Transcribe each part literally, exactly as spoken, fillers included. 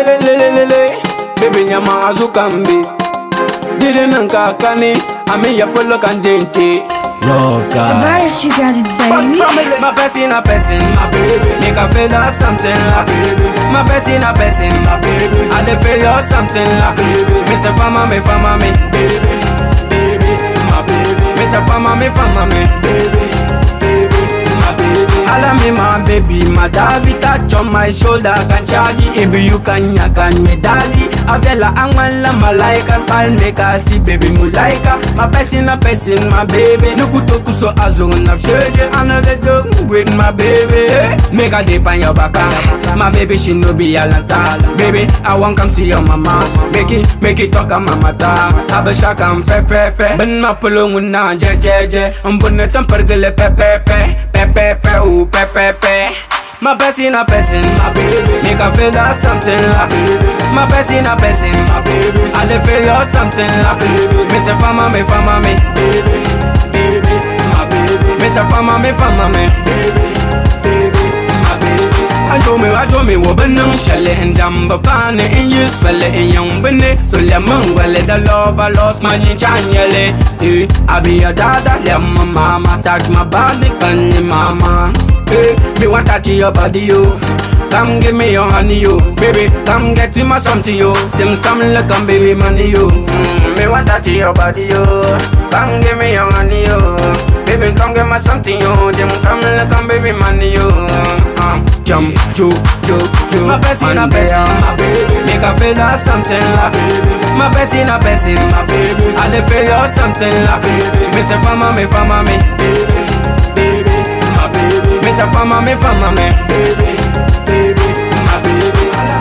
lele lele lele, baby nyama azukambi. Didn't kakani, ami ya polo kandente. Love God. The baddest you got it, baby. My person, a person, my baby. Make a feel or something, like baby. My person, a person, my baby. I dey feel or something, like baby. Miss a fama, me fama, me baby, baby, my baby. Miss a fama, me fama, me baby, baby, my baby. Allow me, my baby, my daddy touch on my shoulder, can charge it. If you can, you can, me daddy. Avela angwala malaika, style make her see baby mulaika. My person, a person, my baby. Nukutoku so azon of shade, another dog with my baby. Make a dip on your back, my baby she no be a lata. Baby, I want come see your mama. Make it, make it talk a mama ta. Abasha come fe fe fe. Ben ma pulong una je je je. Um bonnet um pergele pe pe pe pe pe pe ooh pe pe pe. My person, a person, my baby. Make a feel or something, like baby. My person, a person, my baby. I dey feel or something, like baby. Me say fama, me fama, me baby, baby, my baby. Me say fama, me fama, me baby, baby, my baby. I do me, I do me, wo benung shelle and damba pane in you swelle in young bene. So lemon well the love I lost my chanyele. Eh, I be a dada, lemon mama, touch my body, can mama. Hey, me want to touch your body, yo. Come give me your honey, yo. Baby, come get him or something, yo. Them some like come baby money, yo. Mm, me want to touch your body, yo. Come give me your honey, yo. Baby, come get me something, yo. Them some like come baby money, yo. Um, jump, jo, jo, jo. My best in a best, my baby. Make a feel or something, like baby. My best in a best, my baby. I dey feel or something, like baby. Me say fama, me fama, me baby, baby. Me say fama, me fama, me baby, baby, my baby.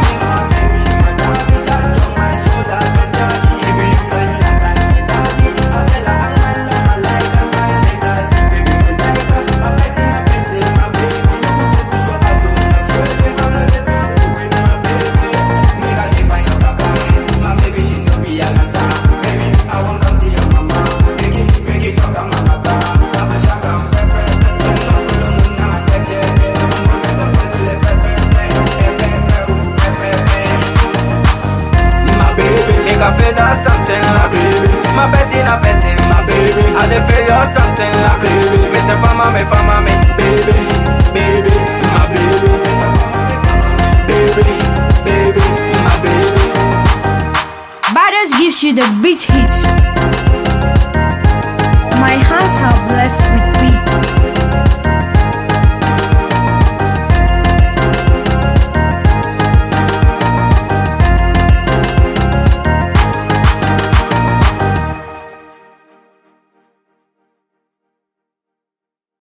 I feel or something, like baby. My best in a best in my baby. I dey feel or something, like baby. Me say fama, me fama, me baby, baby, my baby, baby, baby, my baby. Baddest gives you the beat hits.